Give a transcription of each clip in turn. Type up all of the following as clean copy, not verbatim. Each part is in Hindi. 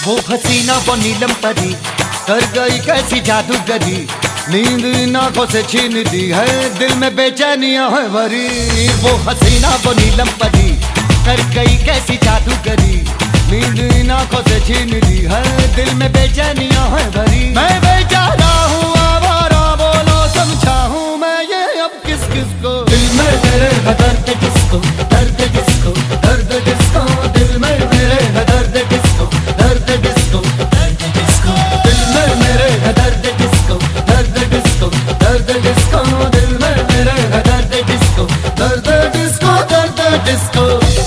वो हसीना वो नीलम परी कर गई कैसी जादूगरी, नींद इन आंखों से छीन दी है, दिल में बेचैनियां है भरी। वो हसीना वो नीलम परी कर गई कैसी जादूगरी, नींद इन आंखों से छीन दी है, दिल में बेचैनियां है भरी। मैं बेचारा हूँ आवारा, बोलो समझाऊं मैं ये अब किस किस को। दिल में मेरे है दर्द किसको, दर्द किसको, दर्द किसको, दिल में मेरे है दर्द किसको, दर्द किसको, दर्द किसको, दिल में मेरे है दर्द किसको, दर्द किसको, दर्द किसको, दिल में मेरे है दर्द किसको, दर्द किसको, दर्द किसको।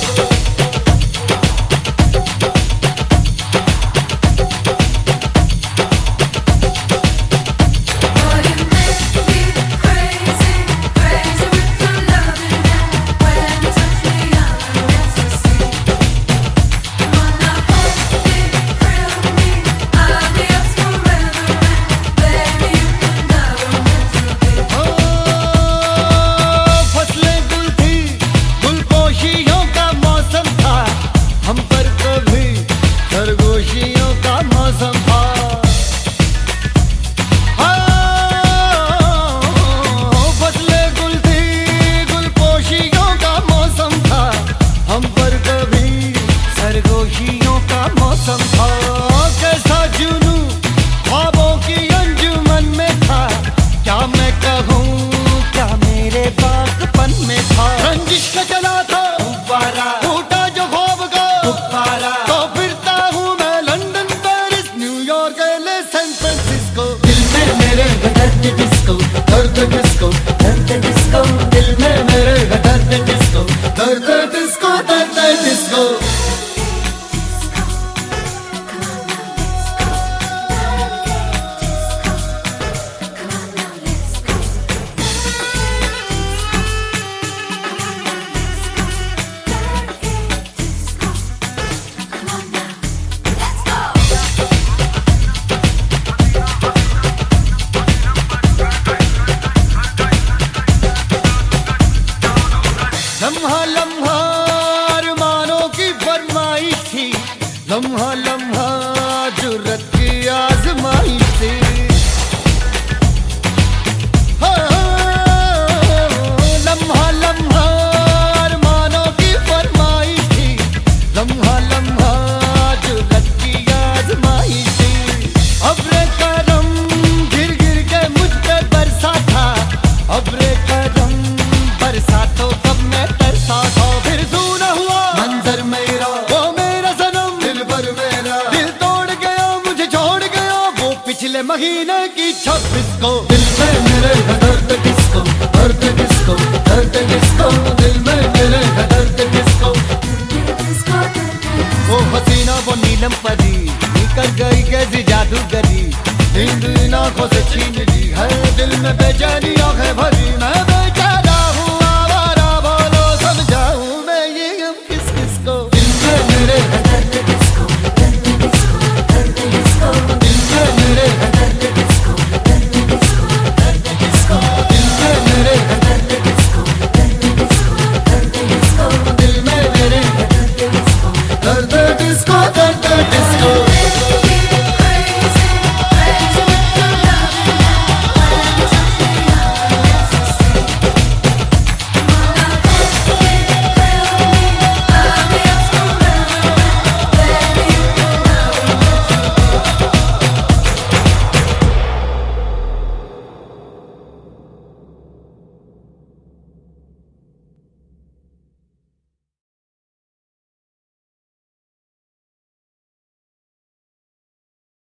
खरगोशियों का मौसम था, फसलें गुल थी, गुलपोशियों का मौसम था, हम पर कभी सरगोशियों का मौसम था। कैसा जुनू ख्वाबों की अंजुमन में था, क्या मैं कहूँ क्या मेरे बागपन में था। रंजिश का चला था गुब्बारा, टूटा जो ख्वाब का गुब्बारा, तो फिरता हूँ मैं London Paris New York L A San Francisco. दिल में मेरे है दर्द किसको, दर्द किसको, दर्द किसको, दिल में मेरे है दर्द किसको, दर्द किसको, दर्द किसको। लम्हा लम्हा अरमानों की फरमाइश थी, लम्हा लम्हा जुर्रत की आजमाइश थी। लम्हा लम्हा अरमानों की फरमाइश थी, लम्हा लम्हा जुर्रत की आजमाइश थी। अब्रे करम गिर गिर के मुझ पे बरसा था, अब्रे करम बरसा तो कब मैं तरसा था। फिर सूना हुआ मंजर मेरा, वो मेरा सनम दिल भर मेरा, दिल तोड़ गया मुझे छोड़ गया वो पिछले महीने की 26 को। दिल में मेरे है दर्द किसको, दर्द किसको, दर्द किसको, दिल में मेरे है दर्द किसको। वो हसीना वो नीलम परी निकल गई कैसी जादूगरी, नींद इन आंखों से छीन ली है, दिल में बेचैनी आंखें भरी। मैं बेचारा हूँ आवारा, बोलो समझाऊं मैं ये अब किस किस को। दिल में मेरे है दर्द किसको, दर्द किसको, दर्द किसको, दिल में मेरे है दर्द किसको, दर्द किसको, दर्द किसको, दिल में मेरे है दर्द किसको, दर्द किसको, दर्द किसको, दिल में मेरे है दर्द किसको, दर्द किसको।